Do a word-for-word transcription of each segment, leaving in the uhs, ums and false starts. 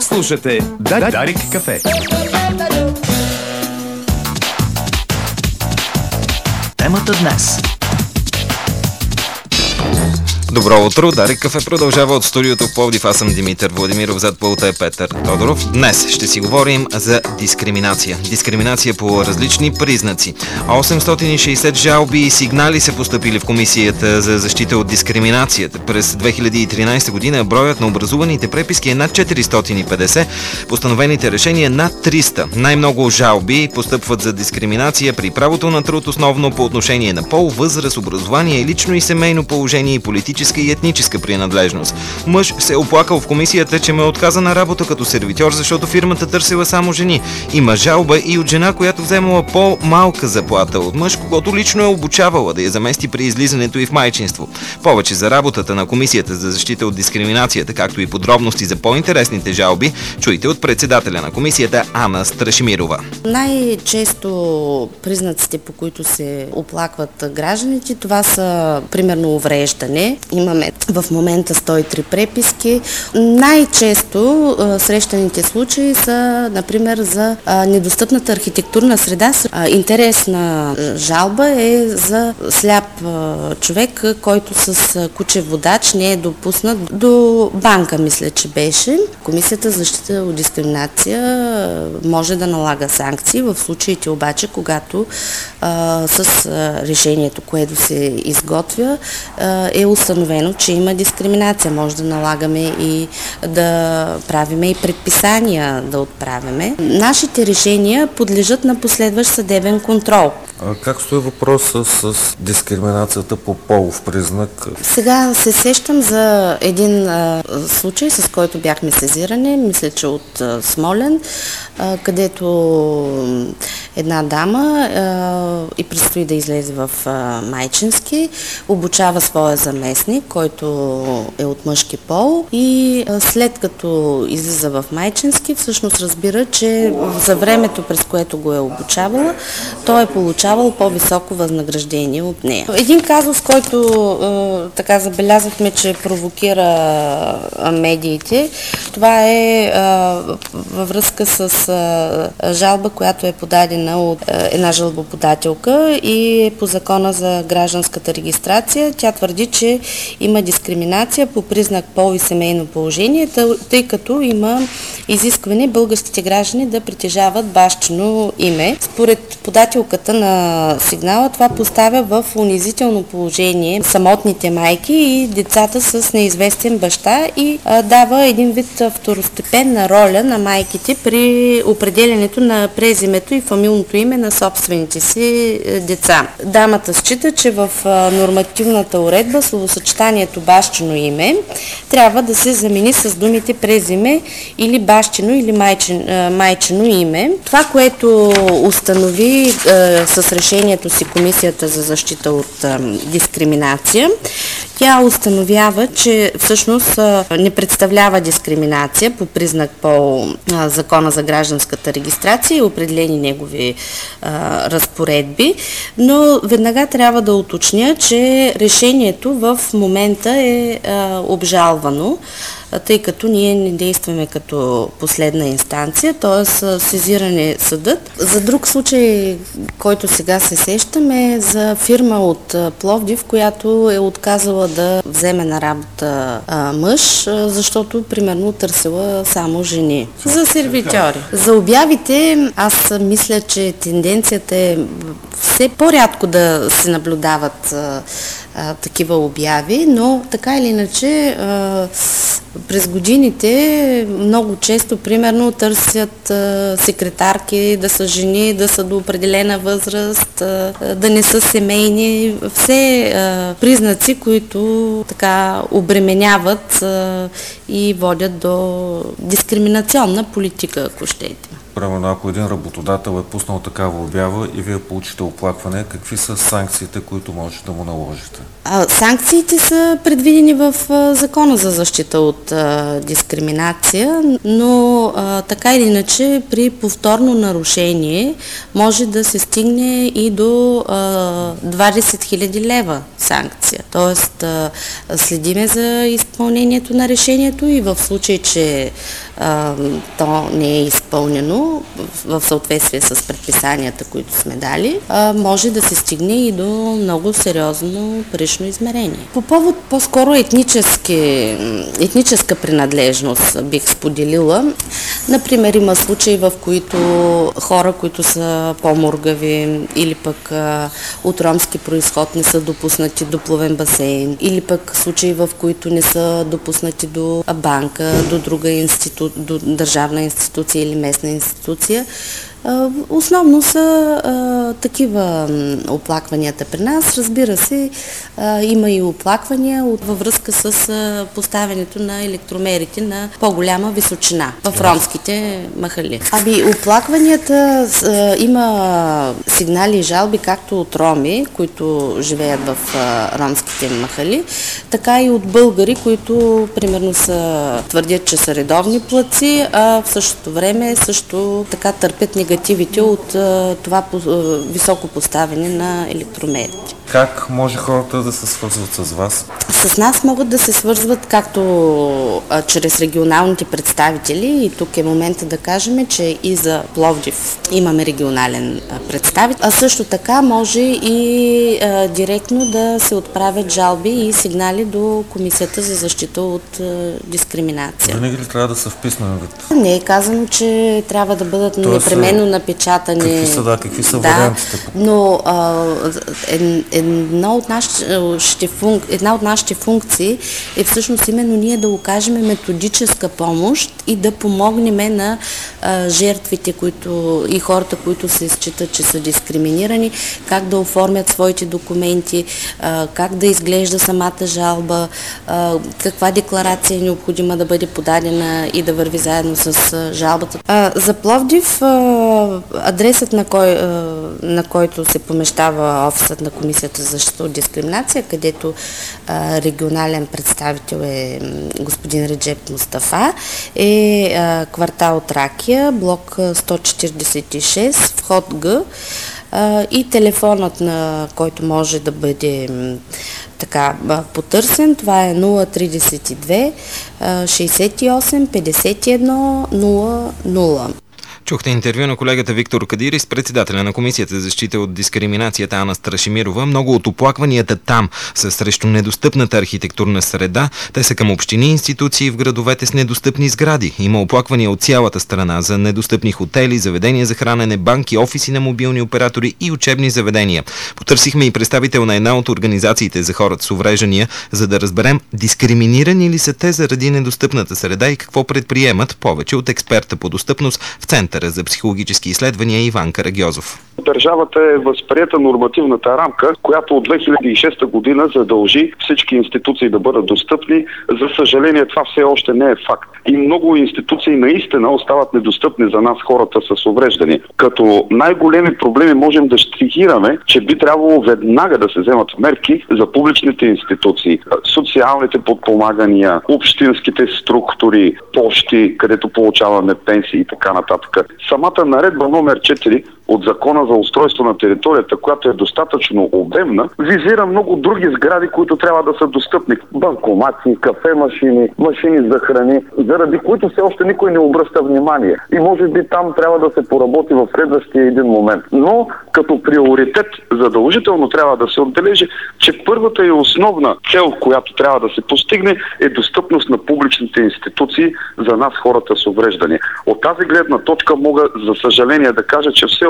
Слушате Дарик кафе. Темата днес. Добро утро, Дарик кафе продължава от студиото в Пловдив. Аз съм Димитър Владимиров, зад пулта е Петър Тодоров. Днес ще си говорим за дискриминация. Дискриминация по различни признаци. осемстотин и шейсет жалби и сигнали са постъпили в Комисията за защита от дискриминацията. През две хиляди и тринадесета година броят на образуваните преписки е над четиристотин и петдесет, постановените решения над триста. Най-много жалби постъпват за дискриминация при правото на труд, основно по отношение на пол, възраст, образование, лично и семейно положение и политически и етническа принадлежност. Мъж се е оплакал в комисията, че му е отказана работа като сервитьор, защото фирмата търсила само жени. Има жалба и от жена, която вземала по-малка заплата от мъж, когото лично е обучавала да я замести при излизането и в майчинство. Повече за работата на Комисията за защита от дискриминацията, както и подробности за по-интересните жалби, чуйте от председателя на комисията Ана Страшимирова. Най-често признаците, по които се оплакват гражданите, това са примерно увреждане. Имаме в момента сто и три преписки. Най-често а, срещаните случаи са, например, за а, недостъпната архитектурна среда. А, интересна жалба е за сляп а, човек, който с кучев водач не е допуснат до банка, мисля, че беше. Комисията за защита от дискриминация може да налага санкции в случаите обаче, когато а, с а, решението, което се изготвя, а, е установено, че има дискриминация. Може да налагаме и да правиме и предписания да отправяме. Нашите решения подлежат на последващ съдебен контрол. А как стои въпроса с дискриминацията по полов признак? Сега се сещам за един а, случай, с който бяхме сезирани, мисля, че от а, Смолян, а, където една дама а, и предстои да излезе в а, майчински, обучава своя заместник, който е от мъжки пол, и а, след като излиза в майчински, всъщност разбира, че за времето, през което го е обучавала, той е получавал по-високо възнаграждение от нея. Един казус, който е, така забелязахме, че провокира е, медиите, това е, е във връзка с е, жалба, която е подадена от е, една жалбоподателка и е по закона за гражданската регистрация. Тя твърди, че има дискриминация по признак пол и семейно положение, тъй, тъй като има изискване българските граждани да притежават бащино име. Според подателката на сигнала, това поставя в унизително положение самотните майки и децата с неизвестен баща и а, дава един вид второстепенна роля на майките при определянето на презимето и фамилното име на собствените си деца. Дамата счита, че в а, нормативната уредба словосъчетанието бащино име трябва да се замени с думите презиме или бащино или майчин, а, майчино име. Това, което установи а, с решението си Комисията за защита от а, дискриминация, тя установява, че всъщност а, не представлява дискриминация по признак по а, закона за гражданската регистрация и определени негови а, разпоредби, но веднага трябва да уточня, че решението в момента е а, обжалвано, тъй като ние не действаме като последна инстанция, т.е. сезиране съдът. За друг случай, който сега се сещаме, е за фирма от Пловдив, която е отказала да вземе на работа а, мъж, а, защото примерно търсила само жени. За сервитьори. За обявите, аз мисля, че тенденцията е все по-рядко да се наблюдават а, а, такива обяви, но така или иначе а, през годините много често, примерно, търсят а, секретарки да са жени, да са до определена възраст, а, да не са семейни. Все а, признаци, които така обременяват а, и водят до дискриминационна политика, ако щете. Примерно, ако един работодател е пуснал такава обява и вие получите оплакване, какви са санкциите, които можете да му наложите? А, санкциите са предвидени в а, Закона за защита от а, дискриминация, но а, така или иначе при повторно нарушение може да се стигне и до а, двадесет хиляди лева санкция. Тоест а, следиме за изпълнението на решението и в случай, че а, то не е изпълнено в, в съответствие с предписанията, които сме дали, а, може да се стигне и до много сериозно парично измерение. По повод по-скоро етнически, етническа принадлежност бих споделила. Например, има случаи, в които хора, които са по-мургави или пък а, от ромски произход не са допуснати до плувен басейн, или пък случаи, в които не са допуснати до банка, до друга институ... до държавна институция или местна институция. Основно са а, такива оплакванията при нас. Разбира се, а, има и оплаквания от, във връзка с а, поставянето на електромерите на по-голяма височина в ромските махали. Аби оплакванията, а, има сигнали и жалби както от роми, които живеят в а, ромските махали, така и от българи, които примерно са, твърдят, че са редовни платци, а в същото време също така търпят негативите от а, това по, а, високо поставяне на електромерите. Как може хората да се свързват с вас? С нас могат да се свързват както а, чрез регионалните представители, и тук е момента да кажем, че и за Пловдив имаме регионален а, представител, а също така може и а, директно да се отправят жалби и сигнали до Комисията за защита от а, дискриминация. Винаги ли трябва да са в писмен вид? Не е казано, че трябва да бъдат Тоест, непременно напечатани. Какви са, да, какви са да, вариантите? Но а, е, една, от нашите функ... една от нашите функции е всъщност именно ние да окажем методическа помощ и да помогнем на а, жертвите, които и хората, които се считат, че са дискриминирани, как да оформят своите документи, а, как да изглежда самата жалба, а, каква декларация е необходима да бъде подадена и да върви заедно с а, жалбата. А, за Пловдив а, адресът, на, кой, а, на който се помещава офисът на Комисията за защита от дискриминация, където а, регионален представител е господин Реджеп Мустафа, е а, квартал Тракия, блок сто четиридесет и шест, вход Г, а, и телефонът, на който може да бъде така потърсен, това е нула тридесет и две шейсет и осем петдесет и едно нула нула. Чухте интервю на колегата Виктор Кадири с председателя на Комисията за защита от дискриминацията Ана Страшимирова. Много от оплакванията там са срещу недостъпната архитектурна среда. Те са към общини и институции в градовете с недостъпни сгради. Има оплаквания от цялата страна за недостъпни хотели, заведения за хранене, банки, офиси на мобилни оператори и учебни заведения. Потърсихме и представител на една от организациите за хората с увреждания, за да разберем дискриминирани ли са те заради недостъпната среда и какво предприемат. Повече от експерта по достъпност в Центъра за психологически изследвания Иван Карагьозов. Държавата е възприета нормативната рамка, която от две хиляди и шеста година задължи всички институции да бъдат достъпни. За съжаление, това все още не е факт. И много институции наистина остават недостъпни за нас, хората с увреждания. Като най-големи проблеми можем да щрихираме, че би трябвало веднага да се вземат мерки за публичните институции, социалните подпомагания, общинските структури, пощи, където получаваме пенсии и така нататък. Самата наредба номер четири от Закона за устройство на територията, която е достатъчно обемна, визира много други сгради, които трябва да са достъпни. Банкомати, кафе-машини, машини за храни, заради които все още никой не обръща внимание. И може би там трябва да се поработи в следващия един момент. Но като приоритет задължително трябва да се отбележи, че първата и основна цел, която трябва да се постигне, е достъпност на публичните институции за нас, хората с увреждания. От тази гледна точка мога, за съжаление, да кажа, че все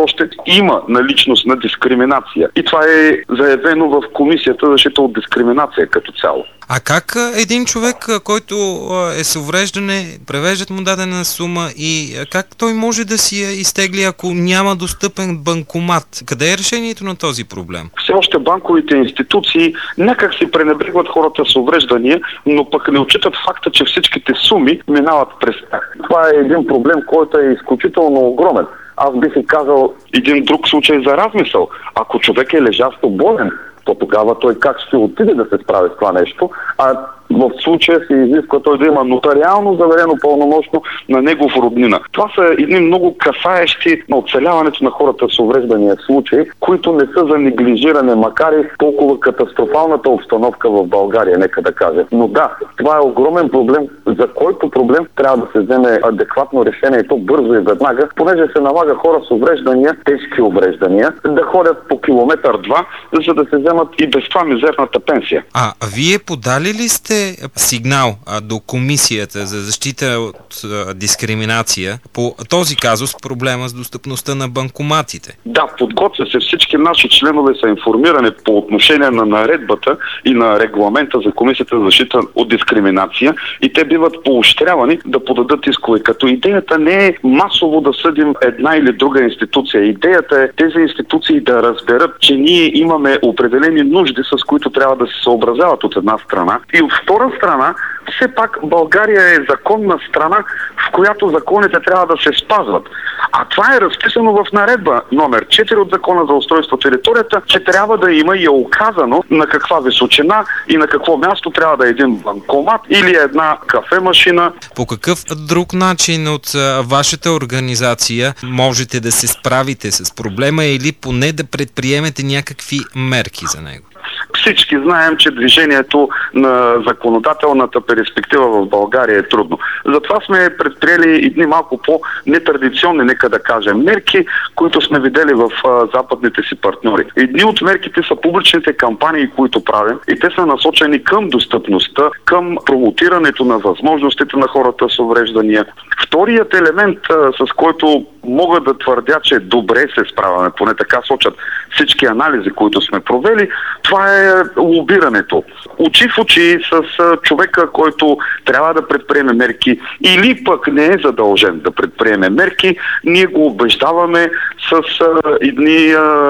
още има наличност на дискриминация. И това е заявено в Комисията за защита от дискриминация като цяло. А как един човек, който е с увреждане, превеждат му дадена сума и как той може да си я изтегли, ако няма достъпен банкомат? Къде е решението на този проблем? Все още банковите институции някак си пренебрегват хората с увреждания, но пък не отчитат факта, че всичките суми минават през тях. Това е един проблем, който е изключително огромен. Аз бих и казал един друг случай за размисъл. Ако човек е лежащо болен, то тогава той как ще отиде да се справи с това нещо, а в случая се изисква той да има нотариално заверено пълномощно на негов роднина. Това са едни много касаещи на оцеляването на хората с увреждания случаи, които не са за неглижиране, макар и толкова катастрофалната обстановка в България, нека да кажа. Но да, това е огромен проблем, за който проблем трябва да се вземе адекватно решение и то бързо и веднага, понеже се налага хора с увреждания, тежки увреждания, да ходят по километър-два, за да се вземат и без това мизерната пенсия. А вие подали ли сте сигнал а, до Комисията за защита от а, дискриминация по този казус, проблема с достъпността на банкоматите? Да, подготвя се. Всички наши членове са информирани по отношение на наредбата и на регламента за Комисията за защита от дискриминация и те биват поощрявани да подадат искове. Като идеята не е масово да съдим една или друга институция. Идеята е тези институции да разберат, че ние имаме определени нужди, с които трябва да се съобразяват от една страна. И от втора страна, все пак България е законна страна, в която законите трябва да се спазват. А това е разписано в наредба номер четири от Закона за устройство на територията, че трябва да има и е указано на каква височина и на какво място трябва да е един банкомат или една кафе-машина. По какъв друг начин от а, вашата организация можете да се справите с проблема или поне да предприемете някакви мерки за него? Всички знаем, че движението на законодателната перспектива в България е трудно. Затова сме предприели едни малко по-нетрадиционни, нека да кажем, мерки, които сме видели в а, западните си партньори. Едни от мерките са публичните кампании, които правим, и те са насочени към достъпността, към промотирането на възможностите на хората с увреждания. Вторият елемент, а, с който мога да твърдя, че добре се справяме, поне така сочат всички анализи, които сме провели, това е лобирането. Очи в очи с човека, който трябва да предприеме мерки или пък не е задължен да предприеме мерки, ние го убеждаваме с едни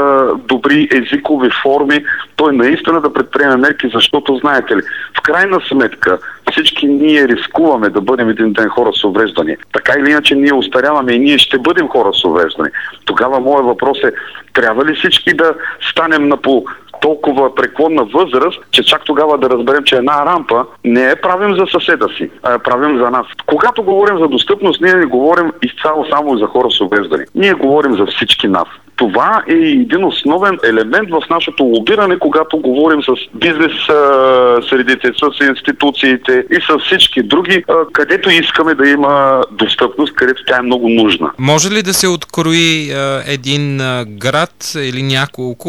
добри езикови форми, той наистина да предприеме мерки, защото знаете ли, в крайна сметка всички ние рискуваме да бъдем един ден хора с увреждане. Така или иначе ние остаряваме и ние ще бъдем хора с увреждане. Тогава моят въпрос е, трябва ли всички да станем на по толкова преклонна възраст, че чак тогава да разберем, че една рампа не е правим за съседа си, а е правим за нас. Когато говорим за достъпност, ние не говорим изцяло само за хора с увреждане. Ние говорим за всички нас. Това е един основен елемент в нашето лобиране, когато говорим с бизнес средите, с институциите и с всички други, където искаме да има достъпност, където тя е много нужна. Може ли да се открои един град или няколко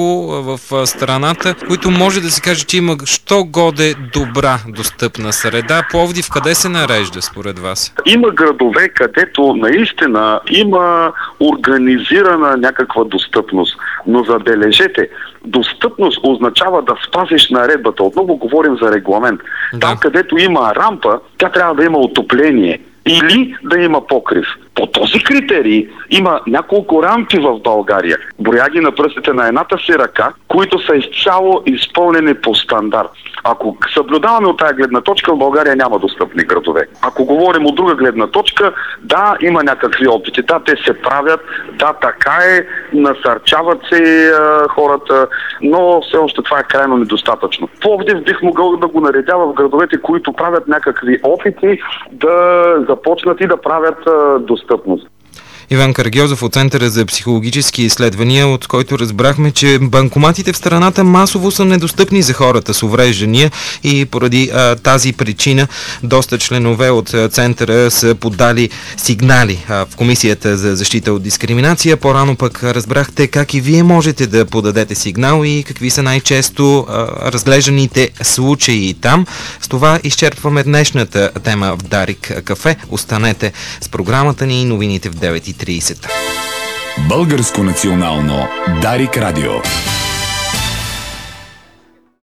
в страната, които може да се каже, че има що годе добра достъпна среда? Пловдив къде се нарежда според вас? Има градове, където наистина има организирана някаква достъпност. Но забележете, достъпност означава да спазиш наредбата. Отново говорим за регламент. Да. Там, където има рампа, тя трябва да има отопление или да има покрив. По този критерий има няколко рампи в България. Броя ги на пръстите на едната си ръка, които са изцяло изпълнени по стандарт. Ако съблюдаваме от тази гледна точка, в България няма достъпни градове. Ако говорим от друга гледна точка, да, има някакви опити. Да, те се правят, да, така е, насърчават се а, хората, но все още това е крайно недостатъчно. Пловдив бих могъл да го наредява в градовете, които правят някакви опити да започнат и да правят а, достъпност. Иван Карагьозов от Центъра за психологически изследвания, от който разбрахме, че банкоматите в страната масово са недостъпни за хората с увреждания и поради а, тази причина доста членове от а, Центъра са подали сигнали а, в Комисията за защита от дискриминация. По-рано пък разбрахте как и вие можете да подадете сигнал и какви са най-често а, разглежданите случаи там. С това изчерпваме днешната тема в Дарик кафе. Останете с програмата ни и новините в девет и трийсет. Българско национално Дарик Радио.